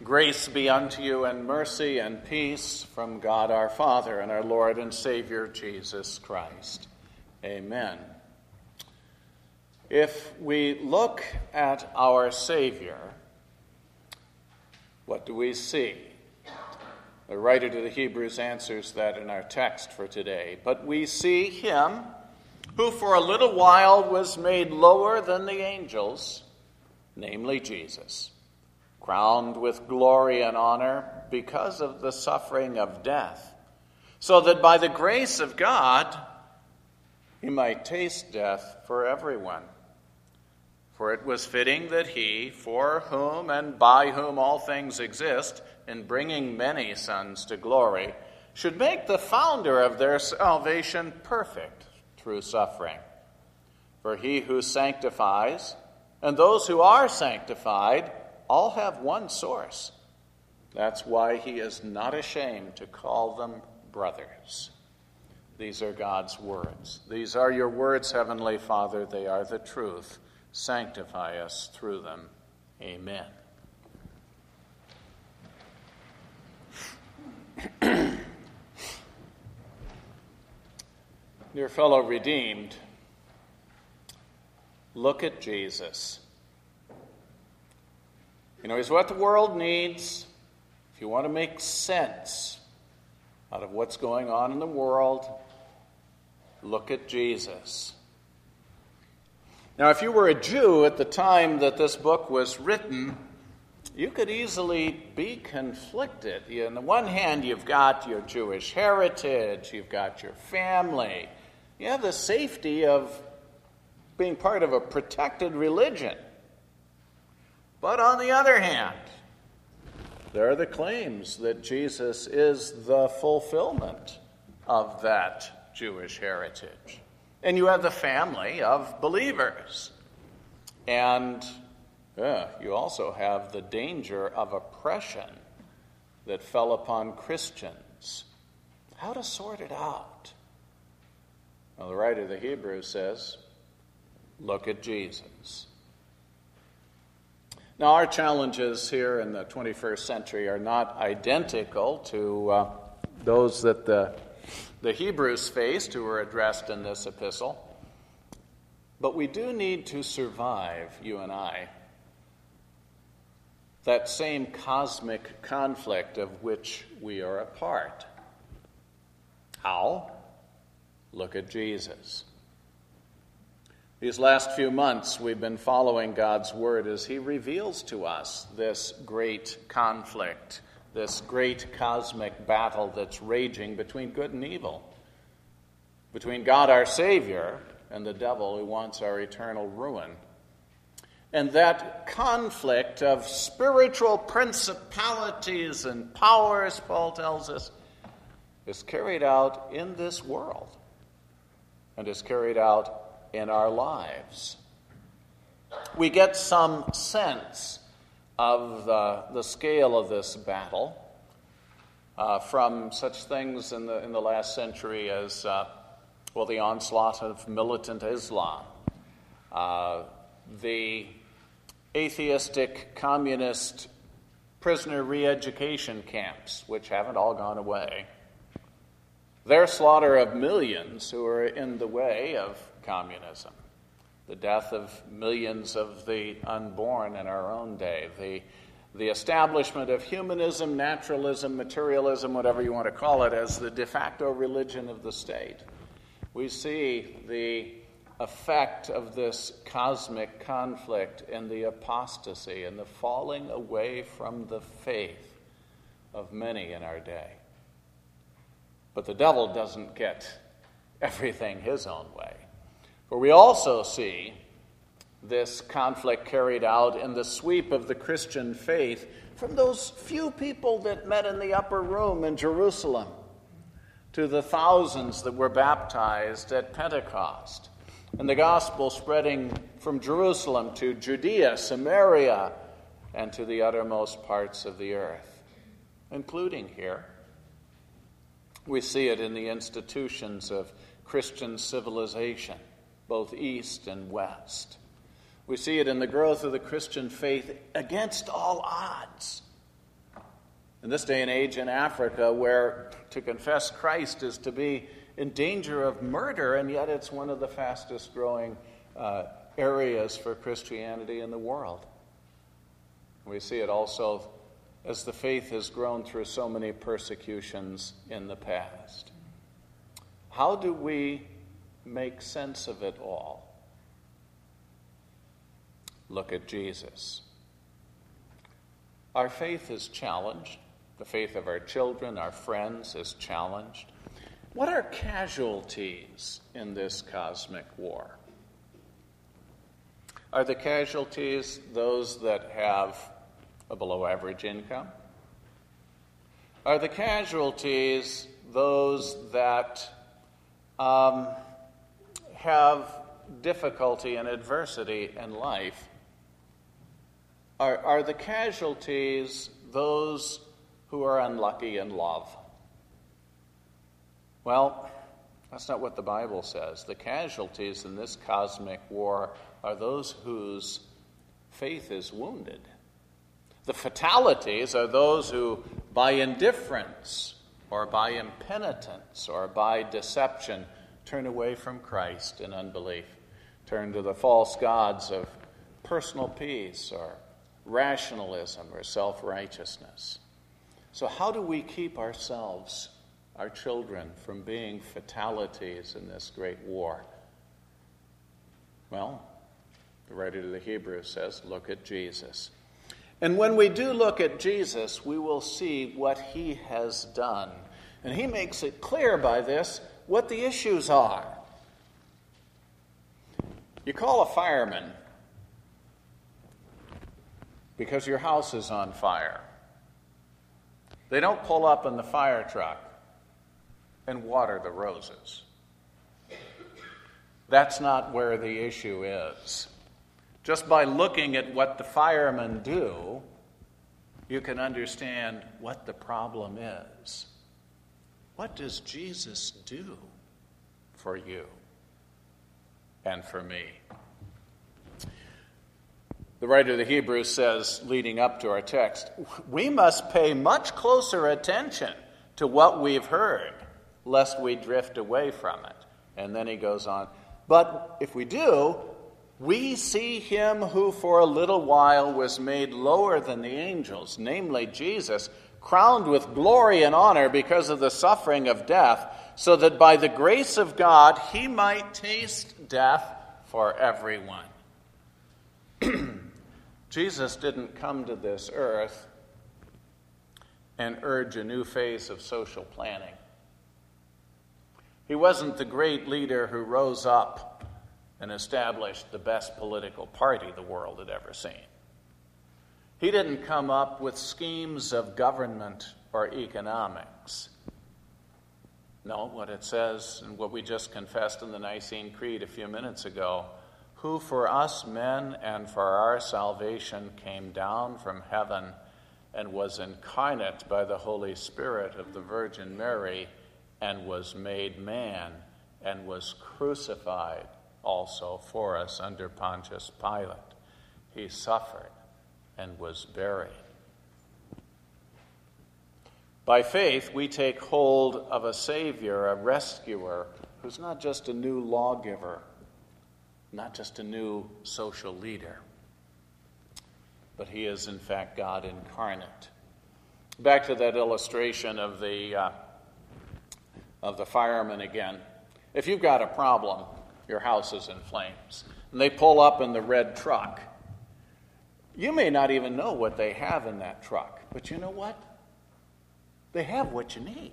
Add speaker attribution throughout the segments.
Speaker 1: Grace be unto you, and mercy and peace from God our Father and our Lord and Savior Jesus Christ. Amen. If we look at our Savior, what do we see? The writer to the Hebrews answers that in our text for today. But we see him who for a little while was made lower than the angels, namely Jesus, crowned with glory and honor because of the suffering of death, so that by the grace of God he might taste death for everyone. For it was fitting that he, for whom and by whom all things exist, in bringing many sons to glory, should make the founder of their salvation perfect through suffering. For he who sanctifies and those who are sanctified all have one source. That's why he is not ashamed to call them brothers. These are God's words. These are your words, Heavenly Father. They are the truth. Sanctify us through them. Amen. Dear fellow redeemed, look at Jesus. You know, he's what the world needs. If you want to make sense out of what's going on in the world, look at Jesus. Now, if you were a Jew at the time that this book was written, you could easily be conflicted. On the one hand, you've got your Jewish heritage, you've got your family, you have the safety of being part of a protected religion. But on the other hand, there are the claims that Jesus is the fulfillment of that Jewish heritage. And you have the family of believers. And you also have the danger of oppression that fell upon Christians. How to sort it out? Well, the writer of the Hebrews says, look at Jesus. Now, our challenges here in the 21st century are not identical to those that the Hebrews faced who were addressed in this epistle. But we do need to survive, you and I, that same cosmic conflict of which we are a part. How? Look at Jesus. These last few months, we've been following God's word as he reveals to us this great conflict, this great cosmic battle that's raging between good and evil, between God our Savior and the devil who wants our eternal ruin. And that conflict of spiritual principalities and powers, Paul tells us, is carried out in this world and is carried out in our lives. We get some sense of the scale of this battle from such things in the last century as the onslaught of militant Islam, the atheistic communist prisoner re-education camps, which haven't all gone away, their slaughter of millions who are in the way of communism, the death of millions of the unborn in our own day, the establishment of humanism, naturalism, materialism, whatever you want to call it, as the de facto religion of the state. We see the effect of this cosmic conflict in the apostasy and the falling away from the faith of many in our day. But the devil doesn't get everything his own way. For we also see this conflict carried out in the sweep of the Christian faith from those few people that met in the upper room in Jerusalem to the thousands that were baptized at Pentecost, and the gospel spreading from Jerusalem to Judea, Samaria, and to the uttermost parts of the earth, including here. We see it in the institutions of Christian civilization, both east and west. We see it in the growth of the Christian faith against all odds. In this day and age in Africa, where to confess Christ is to be in danger of murder, and yet it's one of the fastest growing areas for Christianity in the world. We see it also as the faith has grown through so many persecutions in the past. How do we make sense of it all? Look at Jesus. Our faith is challenged. The faith of our children, our friends, is challenged. What are casualties in this cosmic war? Are the casualties those that have a below-average income? Are the casualties those that have difficulty and adversity in life? Are the casualties those who are unlucky in love? Well, that's not what the Bible says. The casualties in this cosmic war are those whose faith is wounded. The fatalities are those who, by indifference or by impenitence or by deception, turn away from Christ in unbelief, turn to the false gods of personal peace or rationalism or self-righteousness. So how do we keep ourselves, our children, from being fatalities in this great war? Well, the writer to the Hebrews says, look at Jesus. And when we do look at Jesus, we will see what he has done. And he makes it clear by this what the issues are. You call a fireman because your house is on fire. They don't pull up in the fire truck and water the roses. That's not where the issue is. Just by looking at what the firemen do, you can understand what the problem is. What does Jesus do for you and for me? The writer of the Hebrews says, leading up to our text, we must pay much closer attention to what we've heard, lest we drift away from it. And then he goes on, but if we do, we see him who for a little while was made lower than the angels, namely Jesus, crowned with glory and honor because of the suffering of death, so that by the grace of God he might taste death for everyone. Jesus didn't come to this earth and urge a new phase of social planning. He wasn't the great leader who rose up and established the best political party the world had ever seen. He didn't come up with schemes of government or economics. No, what it says and what we just confessed in the Nicene Creed a few minutes ago, who for us men and for our salvation came down from heaven and was incarnate by the Holy Spirit of the Virgin Mary and was made man and was crucified also for us under Pontius Pilate. He suffered and was buried. By faith, we take hold of a Savior, a rescuer, who's not just a new lawgiver, not just a new social leader, but he is in fact God incarnate. Back to that illustration of the fireman again. If you've got a problem, your house is in flames, and they pull up in the red truck, you may not even know what they have in that truck, but you know what? They have what you need.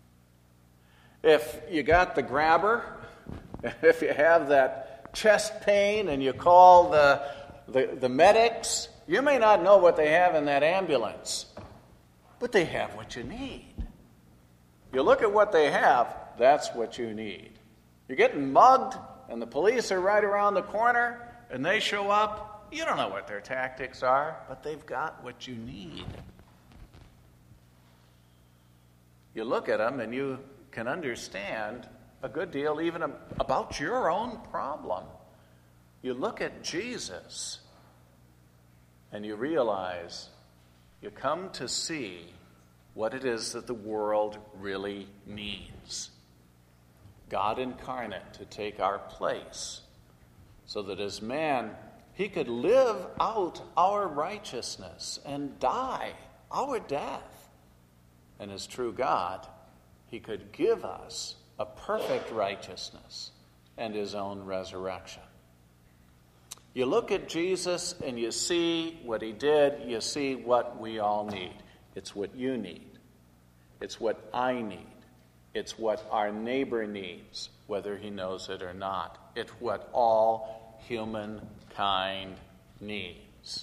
Speaker 1: If you got the grabber, if you have that chest pain and you call the medics, you may not know what they have in that ambulance, but they have what you need. You look at what they have, that's what you need. You're getting mugged and the police are right around the corner and they show up. You don't know what their tactics are, but they've got what you need. You look at them and you can understand a good deal even about your own problem. You look at Jesus and you realize you come to see what it is that the world really needs. God incarnate to take our place, so that as man, he could live out our righteousness and die our death. And as true God, he could give us a perfect righteousness and his own resurrection. You look at Jesus and you see what he did, you see what we all need. It's what you need. It's what I need. It's what our neighbor needs, whether he knows it or not. It's what all humankind needs.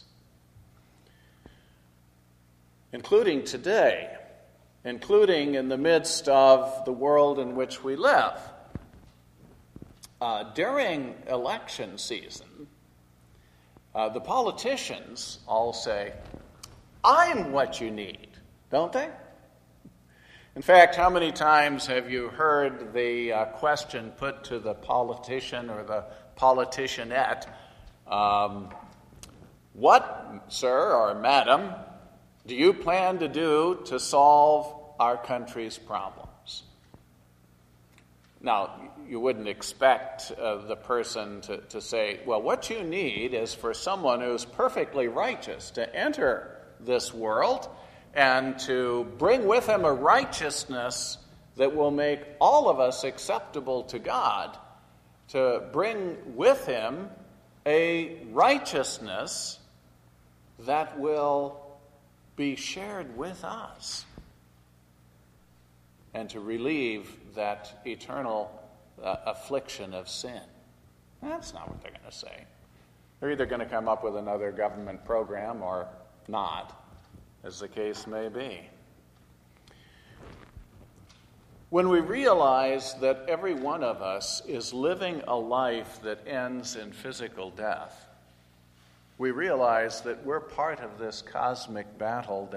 Speaker 1: Including today, including in the midst of the world in which we live. During election season, the politicians all say, "I'm what you need," don't they? In fact, how many times have you heard the question put to the politician or the politicianette, what, sir or madam, do you plan to do to solve our country's problems? Now, you wouldn't expect the person to say, well, what you need is for someone who's perfectly righteous to enter this world and to bring with him a righteousness that will make all of us acceptable to God, to bring with him a righteousness that will be shared with us, and to relieve that eternal affliction of sin. That's not what they're going to say. They're either going to come up with another government program or not, as the case may be. When we realize that every one of us is living a life that ends in physical death, we realize that we're part of this cosmic battle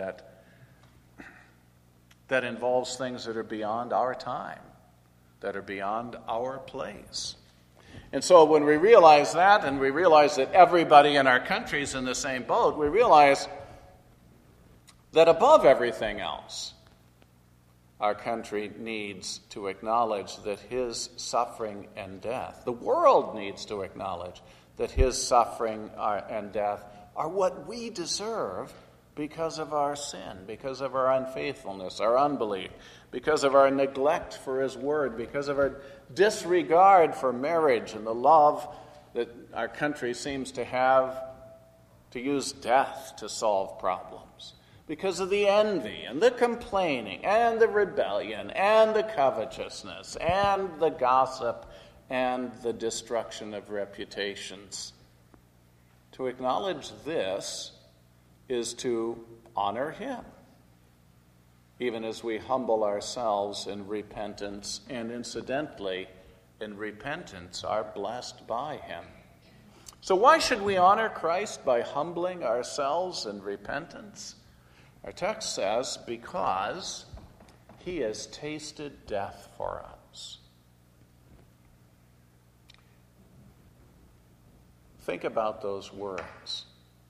Speaker 1: that involves things that are beyond our time, that are beyond our place. And so when we realize that, and we realize that everybody in our country is in the same boat, we realize that above everything else, our country needs to acknowledge that his suffering and death, the world needs to acknowledge that his suffering and death are what we deserve because of our sin, because of our unfaithfulness, our unbelief, because of our neglect for his word, because of our disregard for marriage and the love that our country seems to have to use death to solve problems, because of the envy and the complaining and the rebellion and the covetousness and the gossip and the destruction of reputations. To acknowledge this is to honor him, even as we humble ourselves in repentance, and incidentally, in repentance, are blessed by him. So why should we honor Christ by humbling ourselves in repentance? Our text says, because he has tasted death for us. Think about those words.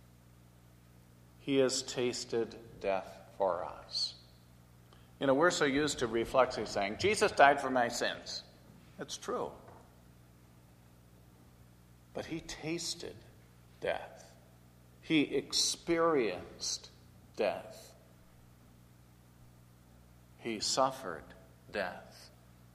Speaker 1: He has tasted death for us. You know, we're so used to reflexively saying, Jesus died for my sins. It's true. But he tasted death. He experienced death. He suffered death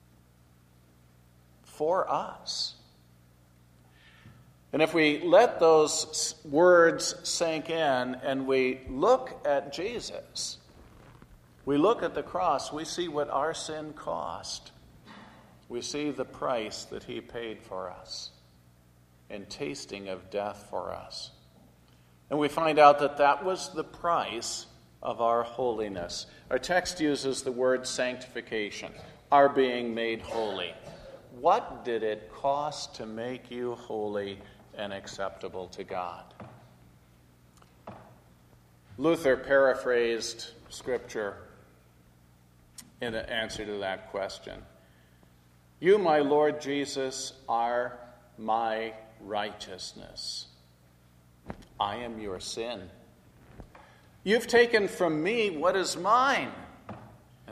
Speaker 1: for us. And if we let those words sink in and we look at Jesus, we look at the cross, we see what our sin cost. We see the price that he paid for us in tasting of death for us. And we find out that that was the price of our holiness. Our text uses the word sanctification, our being made holy. What did it cost to make you holy and acceptable to God? Luther paraphrased Scripture in the answer to that question. You, my Lord Jesus, are my righteousness. I am your sin. You've taken from me what is mine,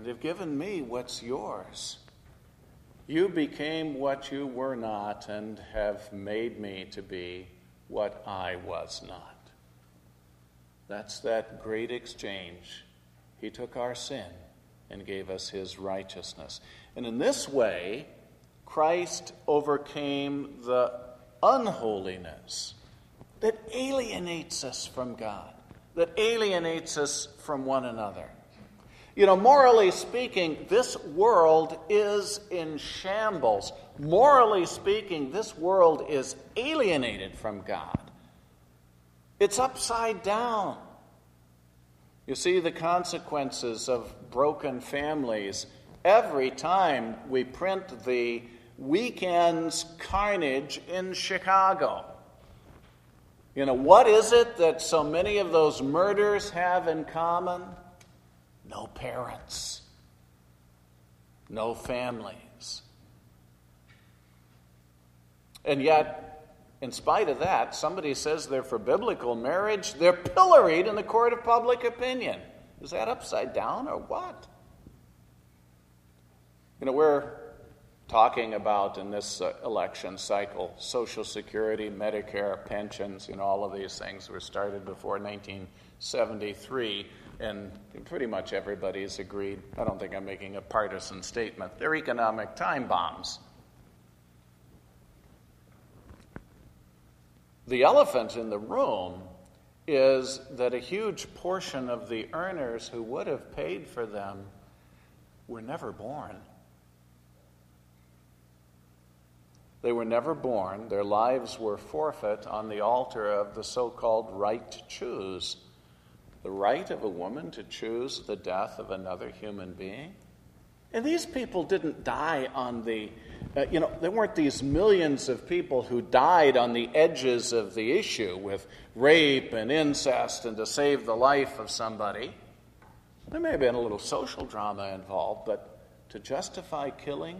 Speaker 1: and have given me what's yours. You became what you were not and have made me to be what I was not. That's that great exchange. He took our sin and gave us his righteousness. And in this way, Christ overcame the unholiness that alienates us from God, that alienates us from one another. You know, morally speaking, this world is in shambles. Morally speaking, this world is alienated from God. It's upside down. You see the consequences of broken families every time we print the weekend's carnage in Chicago. You know, what is it that so many of those murders have in common? No parents. No families. And yet, in spite of that, somebody says they're for biblical marriage. They're pilloried in the court of public opinion. Is that upside down or what? You know, we're talking about in this election cycle, Social Security, Medicare, pensions, all of these things were started before 1973, and pretty much everybody's agreed. I don't think I'm making a partisan statement. They're economic time bombs. The elephant in the room is that a huge portion of the earners who would have paid for them were never born. They were never born. Their lives were forfeit on the altar of the so-called right to choose. The right of a woman to choose the death of another human being. And these people didn't die on the, there weren't these millions of people who died on the edges of the issue with rape and incest and to save the life of somebody. There may have been a little social drama involved, but to justify killing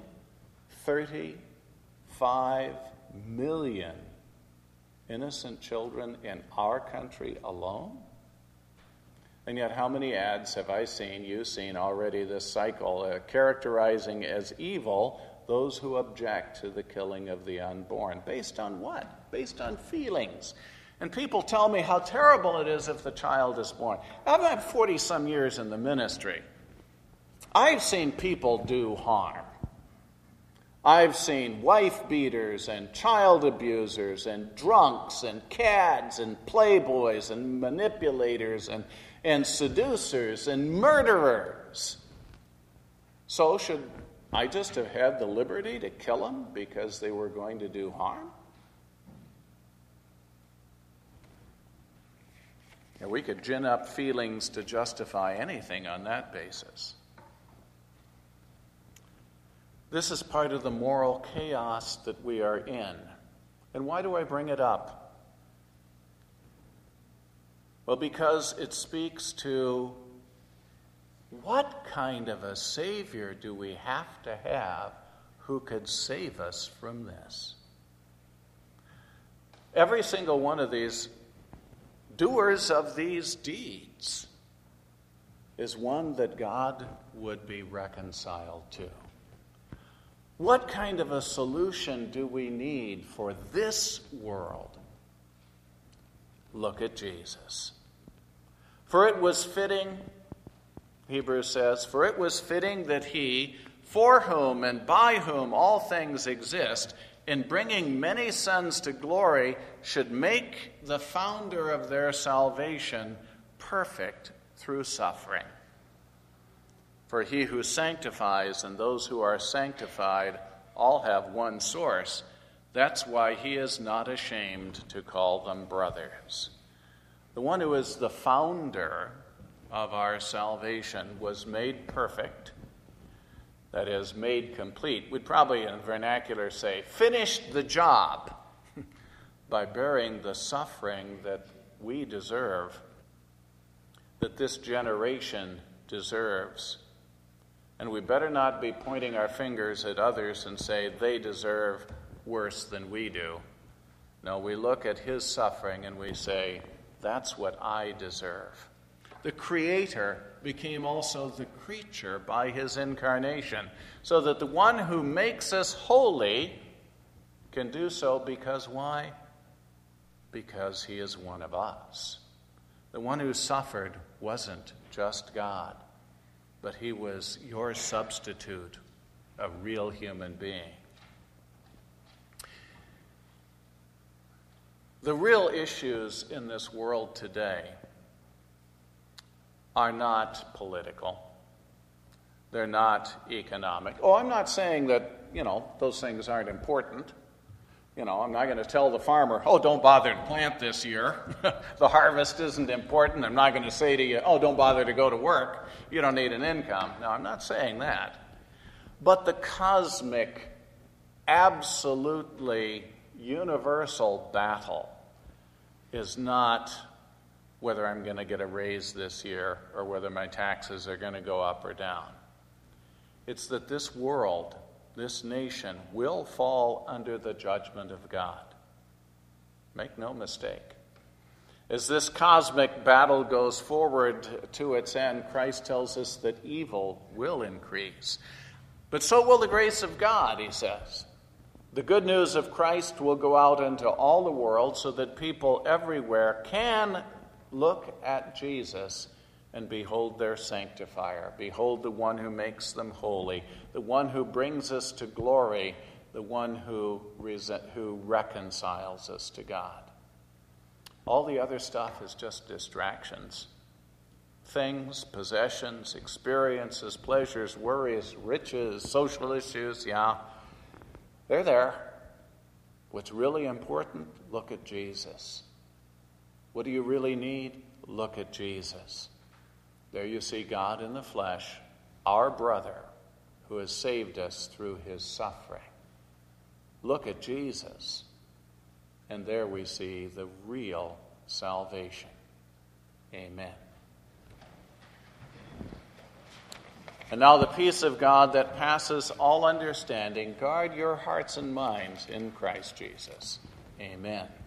Speaker 1: 35 million innocent children in our country alone? And yet, how many ads have I seen, you've seen already this cycle, characterizing as evil those who object to the killing of the unborn? Based on what? Based on feelings. And people tell me how terrible it is if the child is born. I've had 40-some years in the ministry. I've seen people do harm. I've seen wife beaters and child abusers and drunks and cads and playboys and manipulators and seducers and murderers. So should I just have had the liberty to kill them because they were going to do harm? And we could gin up feelings to justify anything on that basis. This is part of the moral chaos that we are in. And why do I bring it up? Well, because it speaks to what kind of a Savior do we have to have who could save us from this? Every single one of these doers of these deeds is one that God would be reconciled to. What kind of a solution do we need for this world? Look at Jesus. For it was fitting, Hebrews says, for it was fitting that he, for whom and by whom all things exist, in bringing many sons to glory, should make the founder of their salvation perfect through suffering. For he who sanctifies and those who are sanctified all have one source. That's why he is not ashamed to call them brothers. The one who is the founder of our salvation was made perfect, that is, made complete. We'd probably in vernacular say, finished the job by bearing the suffering that we deserve, that this generation deserves. And we better not be pointing our fingers at others and say they deserve worse than we do. No, we look at his suffering and we say, that's what I deserve. the Creator became also the creature by his incarnation, so that the one who makes us holy can do so because why? Because he is one of us. The one who suffered wasn't just God, but he was your substitute, a real human being. The real issues in this world today are not political. They're not economic. Oh, I'm not saying that, those things aren't important. I'm not going to tell the farmer, oh, don't bother to plant this year. The harvest isn't important. I'm not going to say to you, oh, don't bother to go to work. You don't need an income. No, I'm not saying that. But the cosmic, absolutely universal battle is not whether I'm going to get a raise this year or whether my taxes are going to go up or down. It's that this world, this nation, will fall under the judgment of God. Make no mistake. As this cosmic battle goes forward to its end, Christ tells us that evil will increase. But so will the grace of God, he says. The good news of Christ will go out into all the world so that people everywhere can look at Jesus and behold their sanctifier. Behold the one who makes them holy, the one who brings us to glory, the one who reconciles us to God. All the other stuff is just distractions. Things, possessions, experiences, pleasures, worries, riches, social issues, they're there. What's really important? Look at Jesus. What do you really need? Look at Jesus. There you see God in the flesh, our brother, who has saved us through his suffering. Look at Jesus, and there we see the real salvation. Amen. And now the peace of God that passes all understanding, guard your hearts and minds in Christ Jesus. Amen.